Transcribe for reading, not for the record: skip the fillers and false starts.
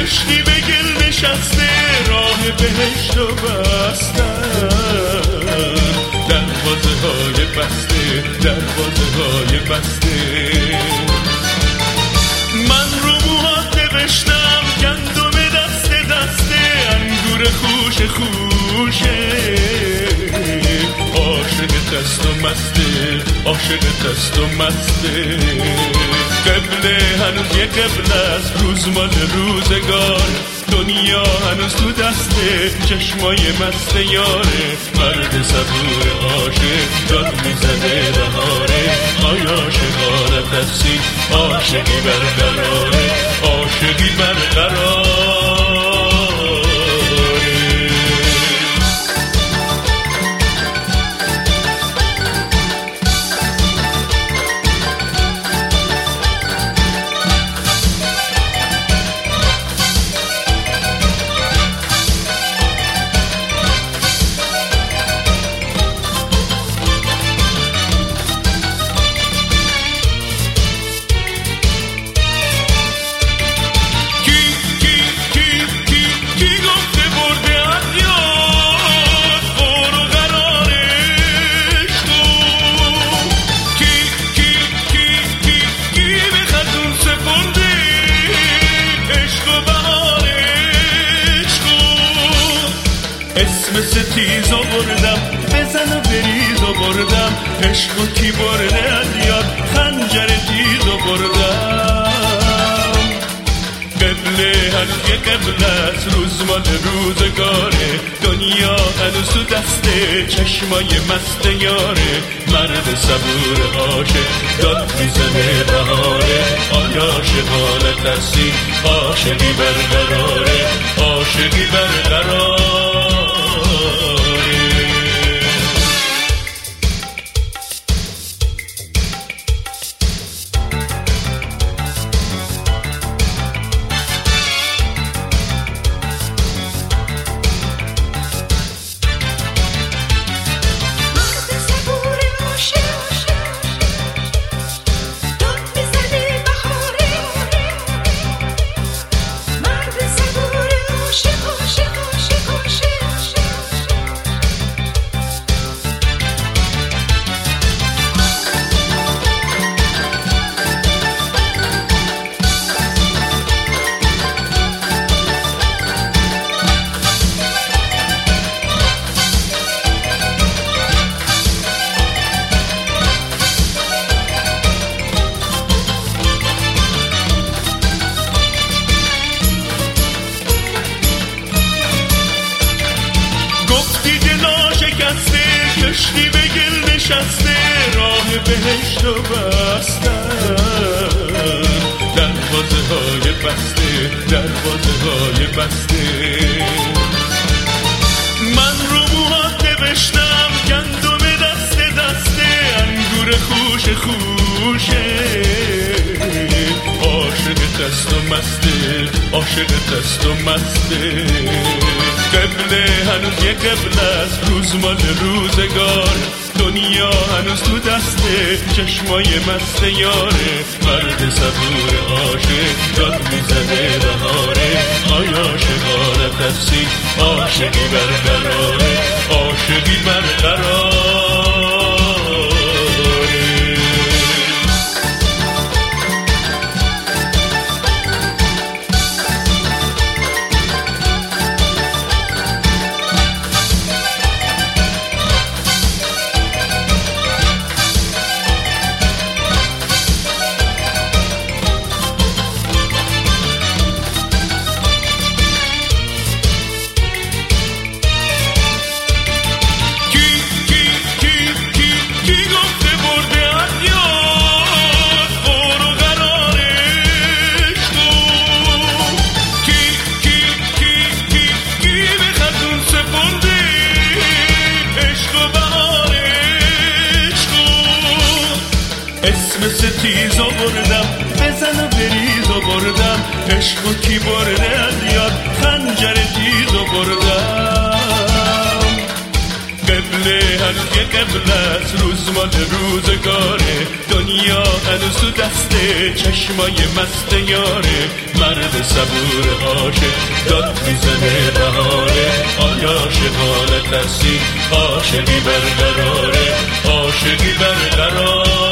کشتی به گل نشسته راه بهشت و بستن، دروازه های بسته، دروازه های بسته. من رو موهات نوشتم گندم دسته دسته، انگور خوش خوشه، عاشق دست و مسته، عاشق دست و مسته. قبله هنوز یه قبل است، روز مال روزگار، دنیا هنوز تو دسته، چشمای مست یاره، مرد صبور عاشق داد میزنه بهاره. آیا عاشقانه تفسی عاشقی برقراره، عاشقی برقراره. اسم ستیز آوردم بزن و بریز آوردم، عشق و کی برده از یاد خنجر تیز آوردم. قبله هنوز یه قبل است، روز مال روزگاره، دنیا هنوز تو دسته، چشمای مست یاره، مرد صبور عاشق داد میزنه بهاره. آیا عاشقانه ترسی عاشقی برقراره، عاشقی برقراره. گفتی دلا شکسته کشتی به گل نشسته، راه بهشت و بستن، دروازه های بسته، دروازه های بسته. من رو موهات نوشتم گندم دسته دسته، انگور خوش خوشه، عاشق دست و مسته، عاشق دست و مسته. قبله هنوز یه قبل است، روز مال روزگار، دنیا هنوز تو دسته، چشمای مست یاره، مرد صبور عاشق داد میزنه بهاره. آیا عاشقانه تفسی عاشقی برقراره، عاشقی برقراره. اسم ستیز آوردم بزن و بریز آوردم، عشق و کی برده از یاد خنجر تیز آوردم. قبل میمونه هنوز که قبل از روز مال روزگاره دنیا هنوز تو دست چشمای مست یاره مرد صبور عاشق داد میزنه بهاره آیا عاشقانه ترسی عاشقی برقراره عاشقی برقرار